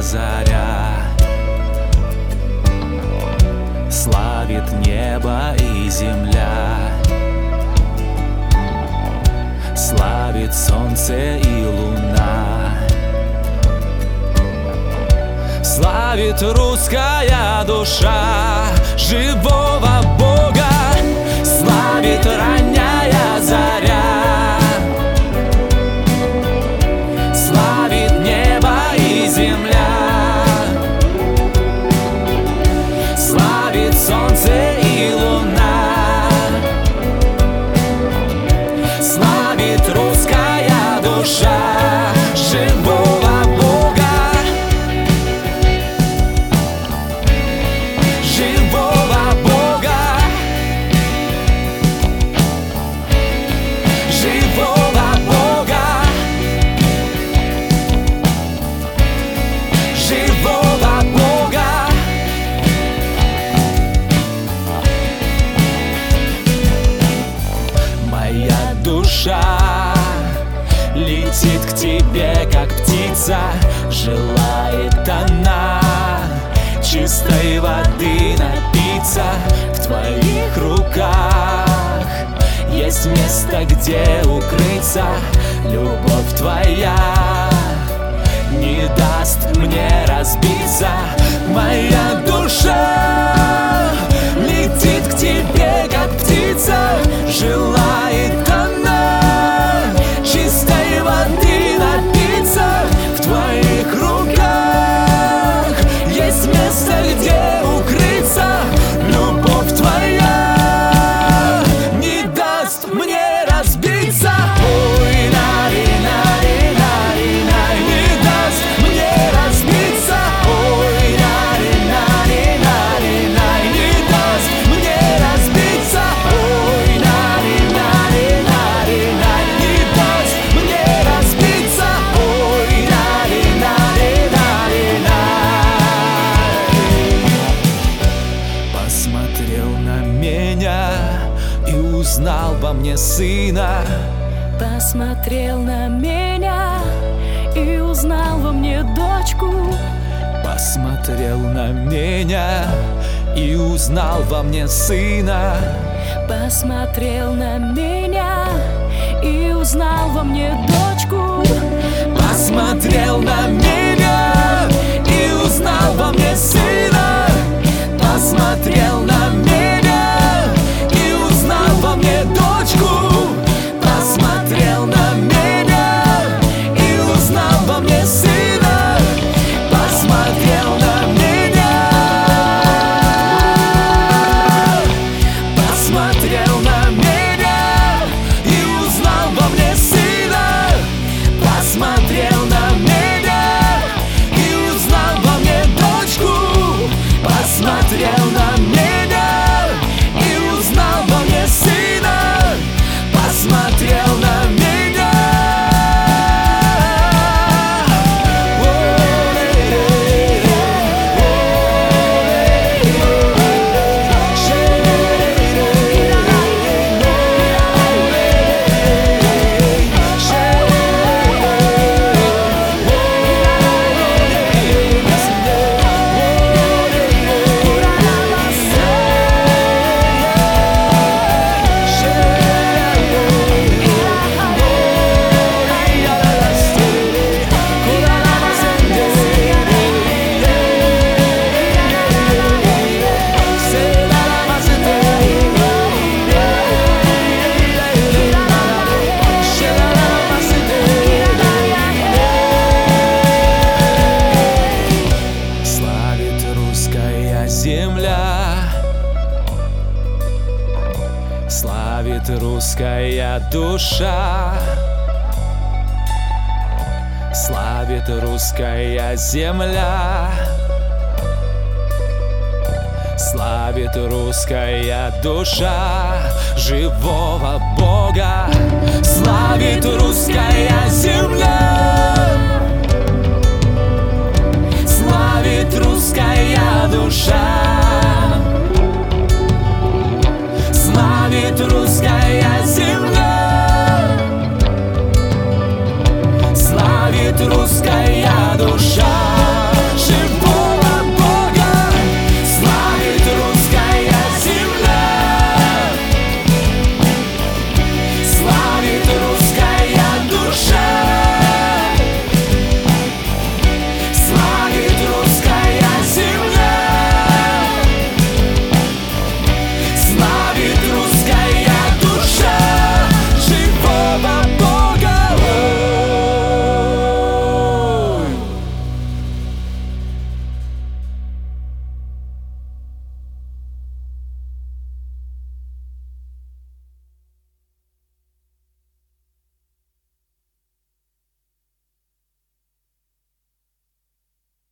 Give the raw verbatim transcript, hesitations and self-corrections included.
заря, славит небо и земля, славит солнце и луна, славит русская душа живого Бога, славит ранняя заря, славит небо и земля, славит солнце и луна, славит русская душа живого Бога, живого Бога, живого Бога, живого Бога. Моя душа летит к тебе, как птица, желает она чистой воды напиться. В твоих руках есть место, где укрыться. Любовь твоя не даст мне разбиться. Моя душа летит к тебе, как птица, желает она чистой воды напиться. В твоих руках есть место, где укрыться. Любовь твоя не даст мне разбиться. Ой, нари, нари, нари, нари, не даст мне разбиться. Ой, нари, нари, нари, нари, не даст мне разбиться. Ой, нари, нари, нари, нари, не даст мне разбиться. Ой, нари, нари, нари, нари. Посмотрел на меня и узнал во мне сына. Посмотрел на меня и узнал во мне дочку. Посмотрел на меня и узнал во мне сына. Посмотрел на меня и узнал во мне дочку. Посмотрел на меня и узнал во мне сына. Посмотрел на меня и узнал во мне дочку. Посмотрел на меня и узнал во мне сына. Посмотрел на меня. Посмотрел на меня и узнал во мне сына. Посмотрел на меня и узнал во мне дочку. Посмотрел на меня и узнал во мне сына. Посмотрел на меня. Земля славит русская душа, славит русская земля, славит русская душа живого Бога, славит